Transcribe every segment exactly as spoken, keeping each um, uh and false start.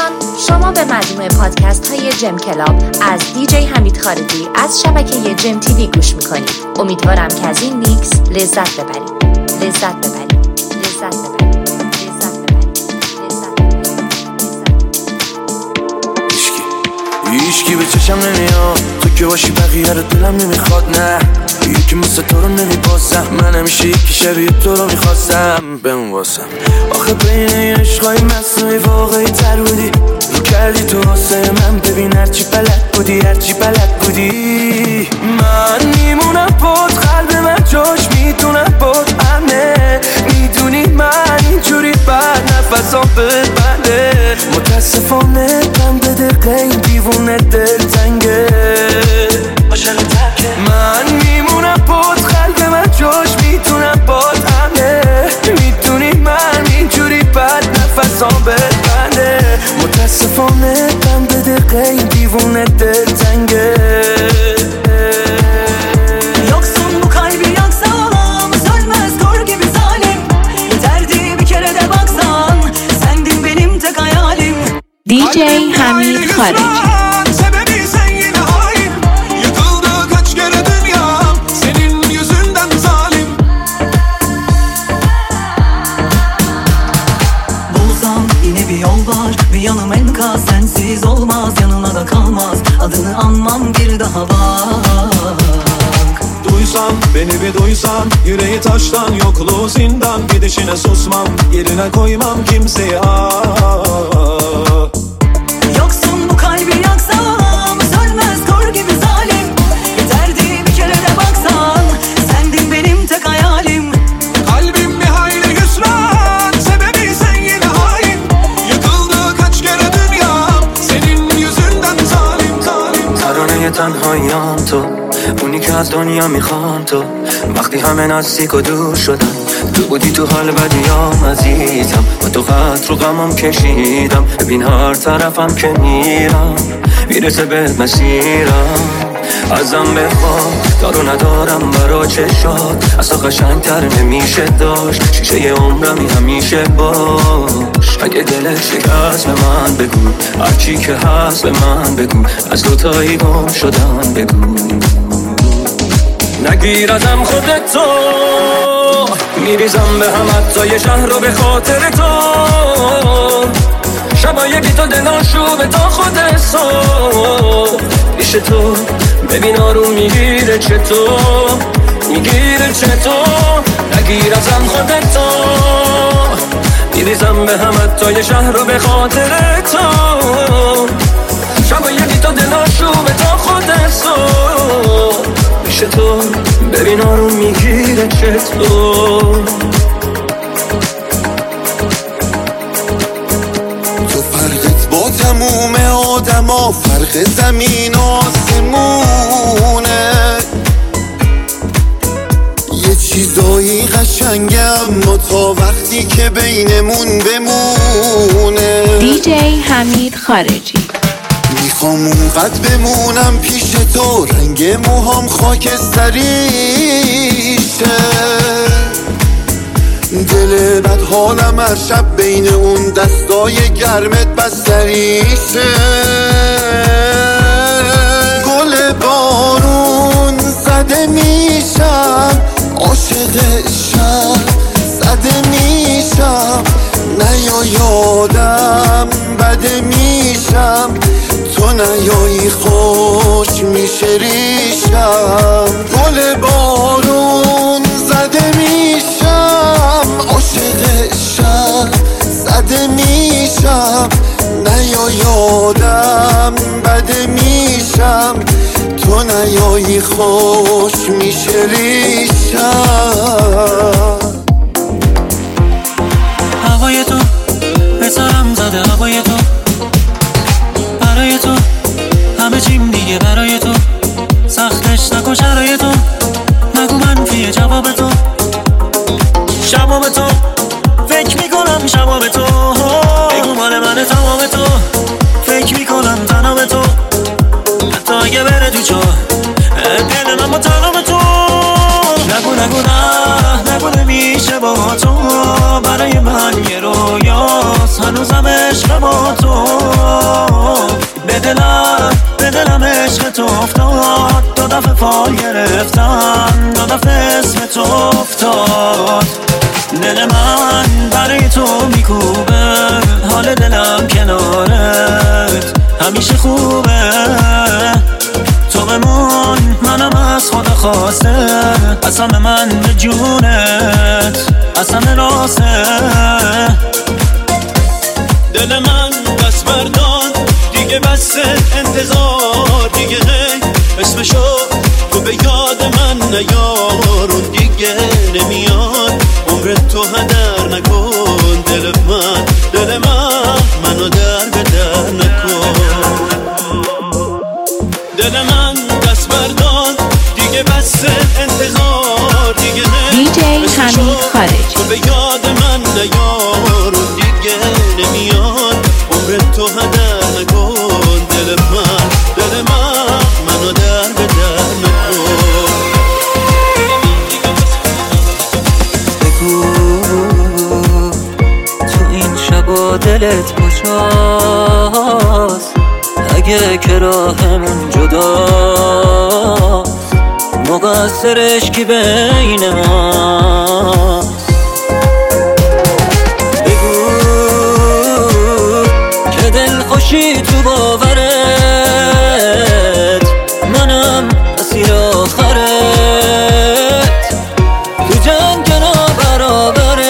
دوستان، شما به مجموعه پادکست های جم کلاب از دیجی حمید خارجی از شبکه جم تیوی گوش میکنید. امیدوارم که از این میکس لذت ببرید. لذت ببرید. لذت ببرید. لذت ببرید. لذت ببرید. هیچکی هیچکی به چشم نمیاد، تو که باشی بقیه رو دلم نمیخواد. نه یکی مثل تو رو نمیپاسم، من همیشه یکی شبیه تو رو میخواستم بمون واسم. آخه بین این عشقای مصنوعی واقعی تر بودی، رو کردی تو واسه من. ببین هرچی بلد بودی هرچی بلد بودی، من میمونم بود، قلب من جاش میدونم بود امنه. میدونی من اینجوری بعد نفسام ببنده، متاسفانه من به دقیقه این دیوونه دل تنگه. من میمونم بود، قلب من جاش میتونم بود امنه. میدونی من اینجوری بعد نفسام ببنده، متاسفانه من به derde این دیوونه دل تنگه. Yoksun bu kalbi yaksan, sönmez kor gibi zalim. Yeterdi bir kere de baksan, sendin benim tek hayalim. دیجی حمید خارجی. Bir yanım enkaz, sensiz olmaz, yanına da kalmaz. Adını anmam bir daha bak. Duysan, beni bir duysan, yüreği taştan, yokluğu zindan. Gidişine susmam, yerine koymam kimseyi ah. Yoksun bu kalbi yaksam, sönmez kor gibi zalim. Yeterdi bir kere de baksan, sendin benim tek hayalim. Kalbim bir hayli hüsran, sebebi sen yine hain. ترانه تنهاییام تو، اونی که از دنیا میخوام تو. وقتی همه نزدیک و دور شدن، تو بودی تو حال بدیام عزیزم. با تو خط رو غمم کشیدم، ببین هر طرفم که میرم میرسه به مسیرم. ازم بخواه دارو ندارم برا چشات، اصلا قشنگتر نمیشه داشت. شیشه عمرمی همیشه باش. اگه دلت شکست به من بگو، هرچی که هست به من بگو. از دوتایی گم شدن بگو. نگیر ازم خودتو، میریزم به هم حتی یه شهر رو به خاطر تو. شبای بی تو دلاشو به تا خود صبح پیش تو. ببین آروم میگیره چطور، میگیره چطور. نگیر ازم خودتو، میریزم به هم حتی یه شهر رو به خاطر تو. شبای بی تو دلاشو به تا خود صبح پیش تو. ببین آروم میگیره چطور. با تموم آدم ها فرق زمین و آسمونه. یه چیزایی قشنگه اما تا وقتی که بینمون بمونه. دیجی حمید خارجی. میخوام اونقدر بمونم پیش تو، رنگ موهام خاکستریشه. دل بد حالم هر شب بین اون دستای گرمت بستریشه. گل بارون زده میشم، عاشق شب زده میشم. نیا یادم بده میشم، تو نیایی خوش میشه ریشم. گل بارون زده میشم، عاشق شب زده میشم. نیا یادم بده میشم، تو نیایی خوش میشه ریشم. هوای تو به سرم زده، هوای تو برای تو همه چیم دیگه برای تو. سختش نکن شرای تو، نگو منفیه جواب تو. شبا به تو فکر میکنم، شبا به تو بگو مال من تمام تو. فکر میکنم تنها به تو، حتی اگه بره تو چا دل من با تنها تو. نگو نگو نه نگو نمیشه با تو، برای من یه رویاست. هنوز هنوزم عشق با تو به دلم به دلم عشق تو افتاد دو دفعه فال گرفتم دو دفعه اسم تو افتاد دل من برای تو میکوبه حال دلم کنارت همیشه خوبه تو بمون منم از خدا خواسته قسم من به جونت قسم راسته دل من دست بردان دیگه بس انتظار دیگه اسمشو تو به یاد من نیار اون دیگه نمیاد عمر تو هدر نکن دل من دل من منو در به در نکن دل من دست بردان دیگه بس انتظار دیگه دی جی حمید خارجی تو به یاد من نیار اون دیگه نمیاد عمر تو هدر نکن دل من دل من منو در به در نکن بگو تو این شبا دلت کجاست اگه که راهمون جداست مقصرش کی بین ماست بگو که دل خوشی تو باورت منم اسیر آخرت تو جنگ نابرابرت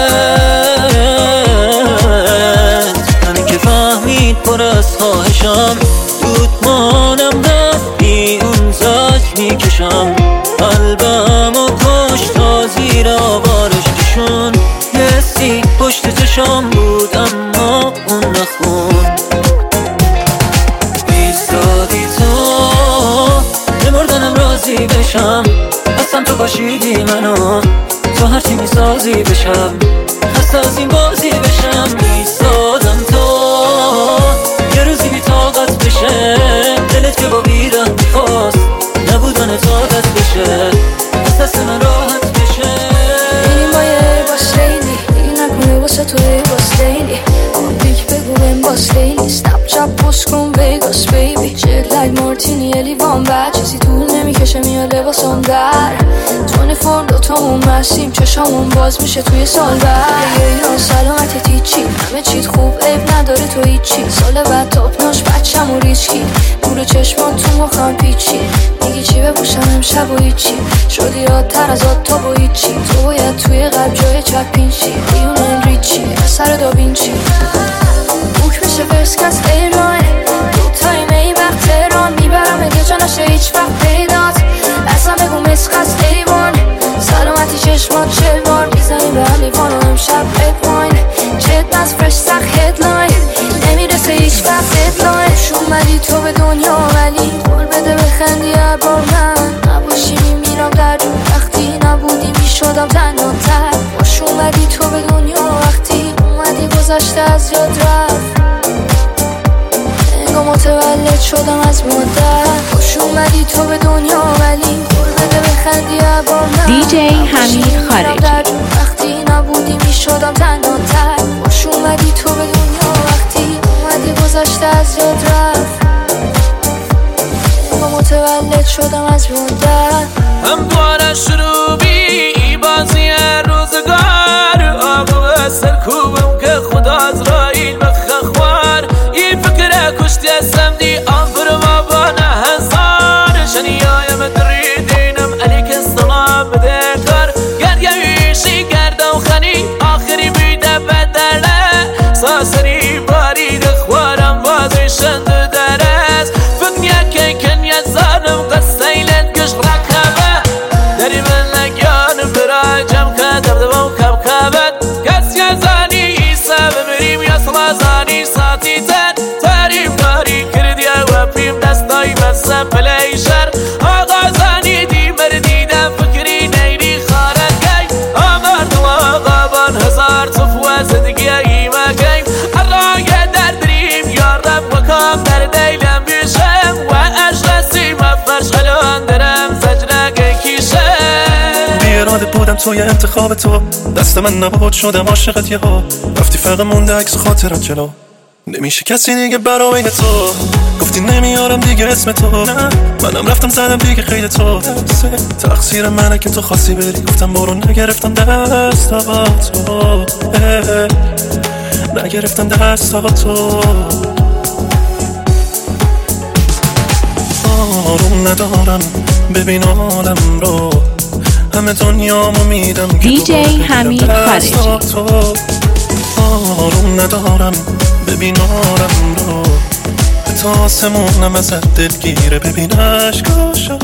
من که فهمید پر از خواهشم دود مانم بی اون زاج میکشم قلبم و کش تا زیر آوارش کشون یه سی پشت چشم بود اما اون نخون ایستادی تو نمردنم راضی بشم اصلا تو باشیدی منو تو هرچی میسازی بشم خسته از این بازی بشم ایستادم تو یه روزی بی طاقت بشه دلت که با بیره میخواست نبودن طاقت بشه از دست من راحت بشه این مایه باس لیلی دیگه نکنه واسه توی باس لیلی بیک بگو بهم باس لیلی سنپ چپ پست کن ویگاس بیبی جت لگ مارتینی یه لیوان بعد چیزی طول نمیکشه میاد لباسم در تون فرم دوتامون مسیم چشامون باز میشه توی سال بعد یه ایران سلامت تیچی همه چیت خوب عیب نداره تو هیچی سال بعد تاپ ناش بچم و ریچکی نور چشمان تو مخم پیچی میگی چی بپوشم امشب و هیچی شدی یادتر از آد تا با هیچی تو باید توی قلب جای چپ پینچی دیون انریچی اثر داوینچی بوک میشه فرسکست ایران دوتای می وقت تهران میبرم اگه جا نشه هیچ وقت پیدات اصلا بگو مسخست ایوان سلامتی چشمات چه بار میزنی به هم لیوان و امشب اپاین جد نز فرش سخ هدلاین نمیرسه هیچ وقت هدلاین شومدی تو به دنیا ولی قول بده بخندی عبار من نباشی میمیرم در جون وقتی نبودی میشدم تنها تر باش اومدی تو به دنیا وقتی اومدی گذشته از یاد رفت انگاه متولد شدم از مادر باش اومدی تو به دنیا ولی قول بده بخندی عبار من دی جی حمید خارجی وقتی نبودی میشدم تنها تر باش اومدی تو به دنیا وقتی اومدی گذشته از یاد رفت انگاه متولد شدم از مادر هم دواره شروع بی بازی روزگار آقا سرکوبم که خدا از رایل بخخوار این فکر کشتی سمدی آفر ما بانه هزار شنیایم دریدینم علیک السلام بده کار گرگویشی گرده و خنی آخری بیده بدله ساسری باری دخوارم بازی شند درست فکنیا که کنیا زانم قصیلت کش رکبه داری من نگیان براجم که دبدبم کم کبت کس یا زانی ایسا بمریم یا سلازانی ساتی تن تاریم داری کردیا و پیم دستای بسم پلیشر آقا زانی دی مردیدم فکری نیری خارد گی آمردم آقا بان هزار صفوه زدگی ایمه گیم الرای در دریم یا رب مکام در دیلم بیشم و اجلسی مفرش خلان درم زجنه گی کیشم بیراده بودم توی انتخاب تو، دست من نبود شدم عاشقت یه ها، رفتی فقط مونده عکس خاطرت جلو، نمیشه کسی دیگه برا بین تو، گفتی نمیارم دیگه اسم تو، نه منم رفتم زدم دیگه خیلی تو، تقصیر منه که تو خواستی بری، گفتم برو نگرفتم دست تو، نگرفتم دست تو، آروم ندارم ببین عالم رو، همه دنیامو میدم که دی جی حمید خارجی. آروم ندارم ببین عالم رو، تا آسمونم ازت دلگیره، ببین عشقاشو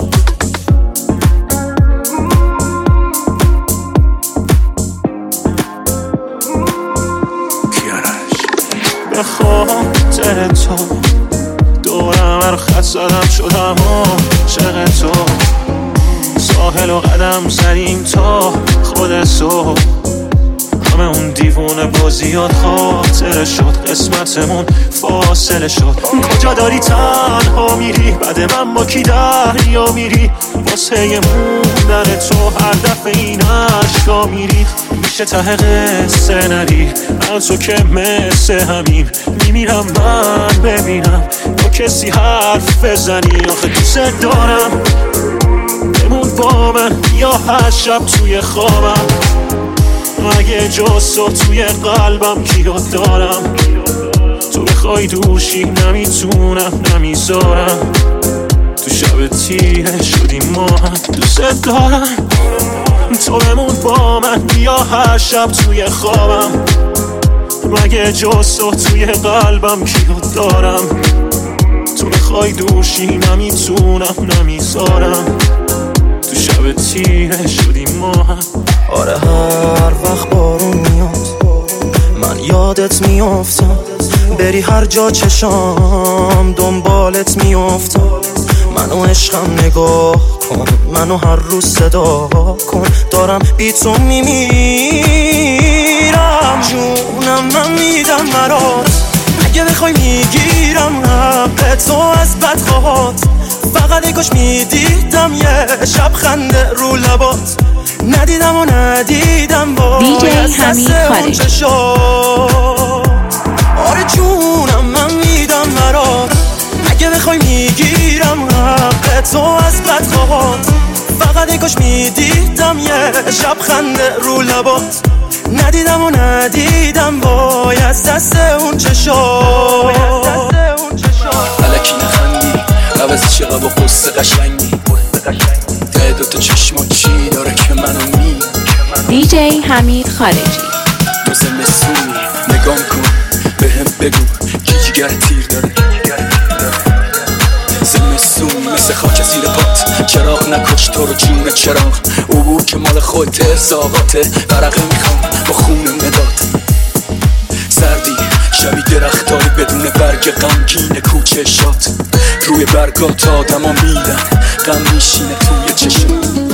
به خاطر تو دورم هر خط زدم شدم عاشق تو، ساحل و قدم زدیم تا خود تو، همه اون دیوونه بازیات خاطره شد، قسمتمون فاصله شد، کجا داری تنها میری، بعد من با کی دریا میری، واسه موندن تو هر دفعه این عشقا میری، میشه ته قصه نری، من تو که مثل همیم، میمیرم من ببینم با کسی حرف بزنی، آخه دوست دارم بمون با من یا هر شب توی خوابم، اگه جز تو توی قلبم کیات دارم، تو بخوای دوشی نمیتونم نمیذارم، تو شب تیره شدیم ما هم، دوست دارم تو بمون با من بیا هر شب توی خوابم، مگه جز تو توی قلبم کیات دارم، تو بخوای دوشی نمیتونم نمیذارم، تو شب تیره شدیم ما هم. آره هر وقت بارون میاد من یادت میافتم، بری هر جا چشام دنبالت میافتم، منو عشقم نگاه کن، منو هر روز صدا کن، دارم بی تو میمیرم، جونم من میدم برات، اگه بخوای میگیرم حق تو از بدخواهات، فقط یکاش میدیدم یه شب خنده رو لبات، ندیدم و ندیدم با دی جی حمید خارجی. آره جونم من میدم برات، اگه بخوای میگیرم حق تو از بدخواهات، فقط یکاش میدیدم یه شب خنده رو لبات، ندیدم و ندیدم وای از دست اون چشات، الکی نخندی عوض چقدر و قصه قشنگی، ده دوتا چشما چی داره که منو می، دی جی حمید خارجی. تو زمستونی نگام کن بهم بگو کی جگر تیر داره، زمستون مثل خاک زیر پات، چراغ نکش تو رو جون چراغ، عبور که مال خودت ارزاقاته، برقه میخوام با خون مداد، سردی شبی درختای بدون برگ غمگین کوچه شات، روی برگات آدم ها میرن غم میشینه توی چشم،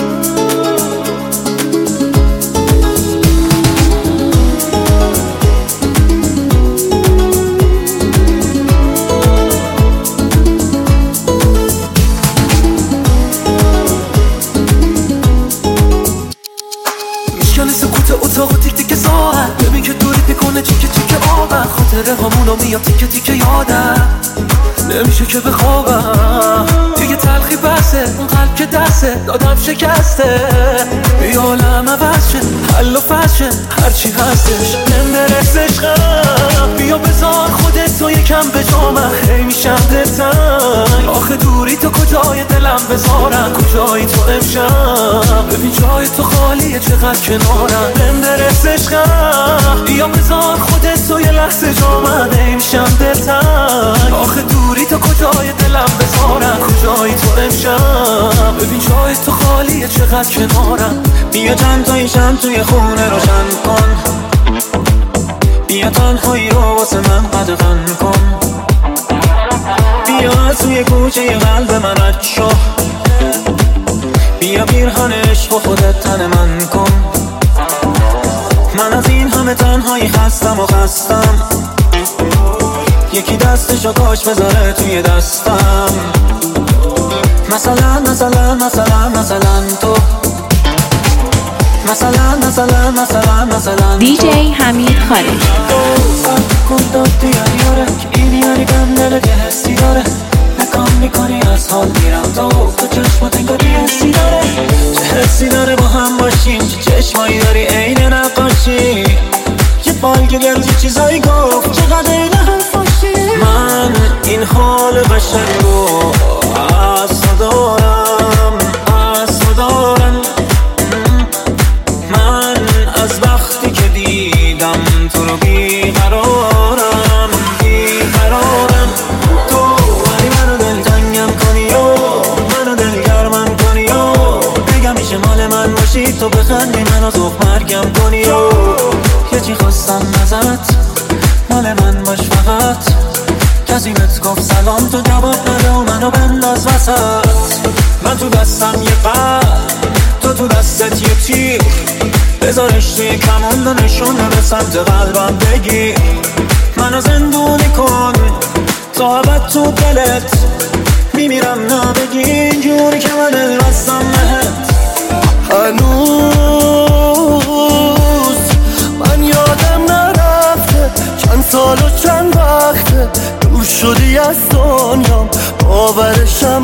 میشکنه سکوت اتاق و تیک تیک ساعت، ببین که دوریت میکنه چیکه چیکه آبم، خاطره همونو میاد تیکه تیکه یادم، نمیشه که بخوابم، دیگه تلخی بسه، اون قلب که دسته دادم شکسته، بیا عالم عوض شه، حل و فصل شه، هرچی هستش من برس عشقم، بیا بذار خودت تو یکم به جامم، هی میشم دلتنگ، آخه دوری تو کجای دلم بذارم، کجایی تو امشب، ببین جای تو خالیه چقدر کنارم، من برس عشقم، بیا بذار خودت تو یه لحظه جامم، هی میشم دلتنگ، آخه دوری تو کجای دلم بذارم، کجایی تو امشب، ببین جای تو خالیه چقدر کنارم، بیا چند تایشم توی خونه روشن کن، بیا تنهایی رو واسه من قدغن کن، بیا توی کوچه قلب من رد شو، بیا پیرهن عشق و خودت تن من کن، من از این همه تنهایی خستم و خستم، یکی دستشو کاش بذاره توی دستم، مثلا مثلا مثلا مثلا تو مثلا مثلا مثلا مثلا دی جی حمید خارجی. کن داد دیاره که این یعنی کم دل که حسی داره، نکام میکنی از حال میرم تو تو چشمات انگاری حسی داره، چه حسی داره با هم باشیم، چه چشمایی داری عین نقاشی، یه بالگه روزی چیزایی گفت چقدر این حرف باشی. من این حال قشنگ رو از دارم از دارم، من از وقتی که دیدم تو رو بیقرارم بیقرارم، تو ولی منو دلتنگم کنی و منو دلگرمم کنی و بگم میشه مال من باشی، تو بخندی منو زخ مرگم کنی و یه چی خواستم ازت مال من باش فقط، کسی بهت گفت سلام تو جواب نده و منو بنداز وسط، من تو دستم یه قلب تو تو دستت یه تیر، بذارش توی کمان و نشونه به سمت قلبم بگیر، منو زندونی کن تا ابد تو دلت، میمیرم نبگی اینجوری که من دل بستم بهت. هنوز من یادم نرفته چند سال و چند وقته دور شدی از دنیام، باورشم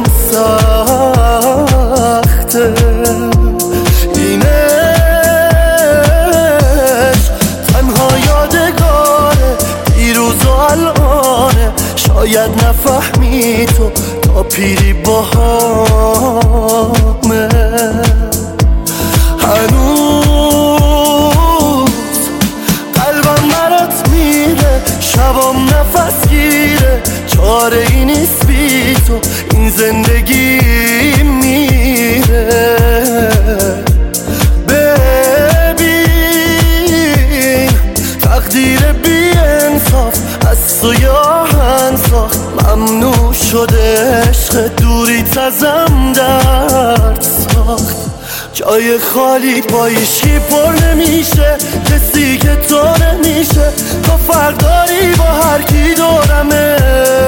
سخته، اینش تنها یادگاره دیروز و الانه، شاید نفهمی تو تا پیری باهامه. هنوز قلبم برات میره، شبام نفس گیره، چاره ای نیست بی تو این زندگی میره. ببین تقدیر بی انصاف از تو یاهن ساخت، ممنوع شده عشق دوریت ازم درد ساخت، جای خالی با ایشکی پر نمیشه، کسی که تو نمیشه، تو فرق داری با هر کی دورمه،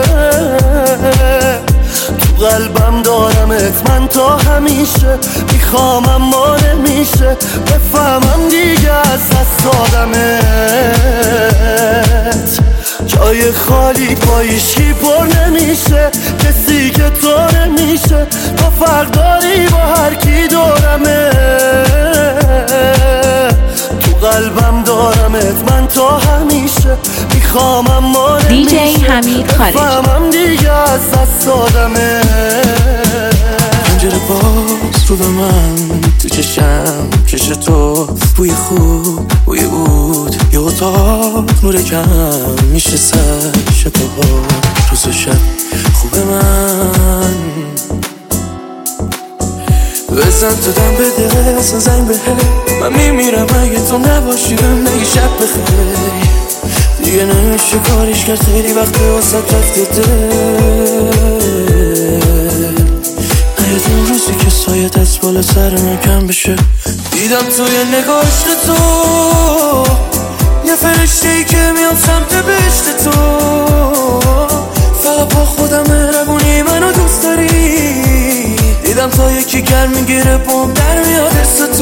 تو قلبم دارمت من تا همیشه، میخوام اما نمیشه، بفهمم دیگه از دست دادمت، جای خالی با ایشکی پر نمیشه، کسی که تو نمیشه، تو فرق داری با هر کی دورمه، تو قلبم دارمت من تا همیشه، میخوام اما نمیشه، دی جی حمید خارجی. بفهمم دیگه از دست دادمت. پنجره باز رو به من تو چشم کش تو، بوی خوب بوی بود یه اتاق نور کم میشه سر شبها روز و شب خوب من، بزن تو دم بده اصلا زنگ بهه، من میمیرم اگه تو نباشی بهم نگی شب بخیر، دیگه نمیشه کاریش کرد خیلی وقت واسه رفته دل، یه دون روزی که سایت از بالا سر من کم بشه، دیدم توی نگاشت تو یه فرشته‌ای که میام سمت بهشت تو، فقط با خودم مهربونی منو دوست داری، دیدم تا یکی گرم میگیره بوم در میاد حس تو،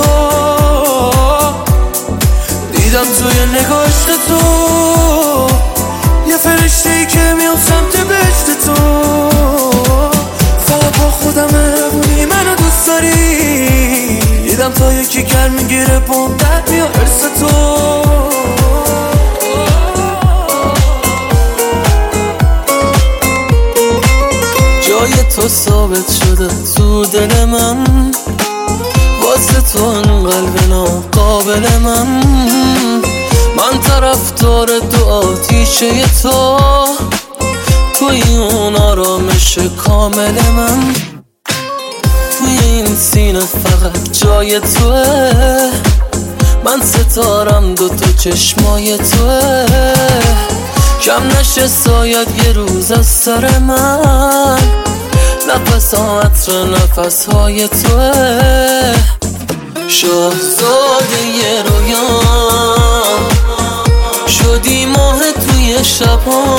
دیدم توی نگاشت تو یه فرشته‌ای که میام سمت بهشت تو، فقط با خودم مهربونی منو دوست داری، دیدم تا یکی گرم میگیره بوم در میاد حس تو. جای تو ثابت شده تو دل من، واسه تو این قلب ناقابل من، من طرفدار دو آتیشه تو، توی اون آرامش کامل من، توی این سینه فقط جای توه، من ستارم دو تا چشمای توه، کم نشه ساید یه روز از سر من، نفس ها عطر نفس های توه، شاهزاده یه رویان شدی ماه توی شبها،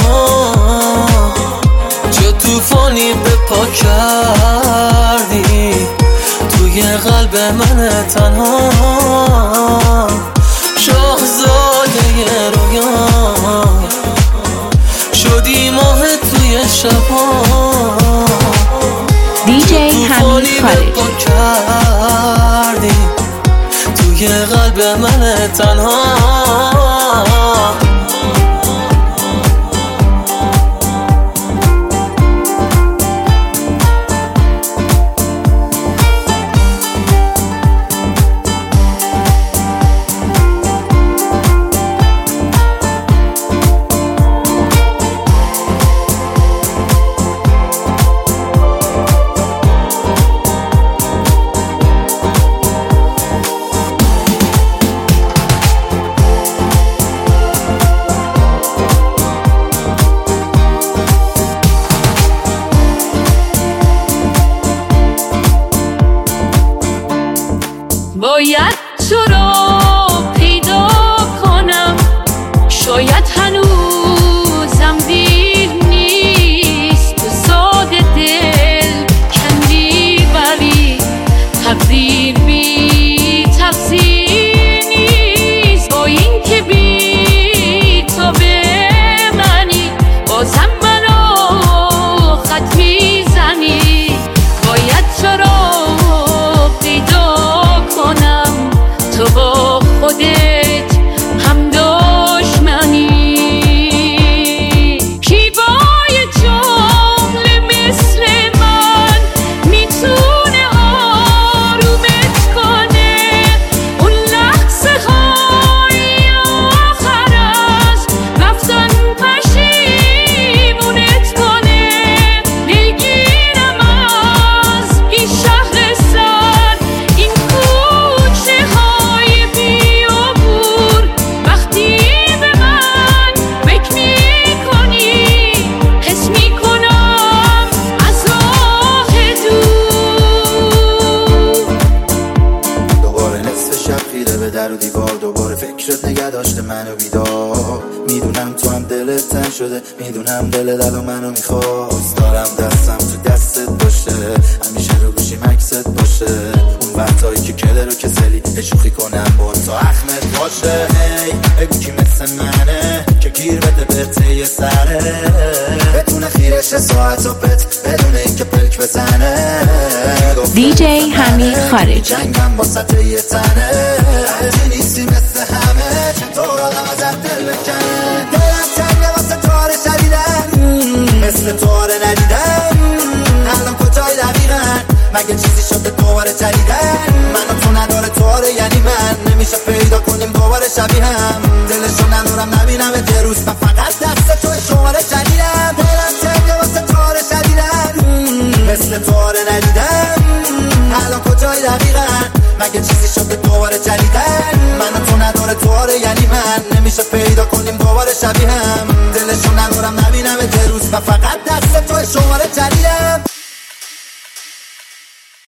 چه توفانی به پا کردی توی توی قلب من تنها شاهزاده رویا شدی ماه توی شبا دیجی حمید خالقی کردی توی قلب من تنها باید تو رو پیدا کنم شاید هنوزم دیر نیست تو ساده دل کندی ولی تقدیر بی تقصیر نیست با این که بی تو بمانی بازم منو خط میزنی باید تو رو تو با خودت هم دشمنی کی با یه جمله مثل من میتونه آرومت کنه اون لحظه های آخر از رفتن پشیمونت کنه دلگیرم از این شهر سر این کوچه ها در و دیوار دوباره فکرت نگه داشته منو بیدار میدونم تو هم دلت تنگ شده میدونم دل دل و منو میخواست دارم دستم تو دستت باشه همیشه رو گوشی مکست باشه اون وقتایی که کله رو کسلی اشوخی کنم با تو اخمت باشه هی بگو کی مثل منه که گیر بده بهته یه سره بتونه خیرش ساعت و پت بدون این که پلک بزنه دیجی حمید خالقی جنگم با سطح یه تنه هرچی نیستی مثل همه چطور آدم از دل بکنه دلم تنگه واسه تاره شدیدن مثل تاره ندیدن الان کجای دقیقا مگه چیزی شده دوباره جدیدن من و تو نداره تاره یعنی من نمیشه پیدا کنیم دوباره شبیه هم دلشو ندارم نبینم یه روز من فقط دست تو شماره جدیدم دلم تنگه واسه تاره شدیدن مثل تاره ندیدن الان کجای دقیقا مگه چیزی شده دوباره جدیدن من و تو نداره تواره یعنی من نمیشه پیدا کنیم دوباره شبیه هم دلشو ندارم نبینم یه روز و فقط دست تو شماره جدیدم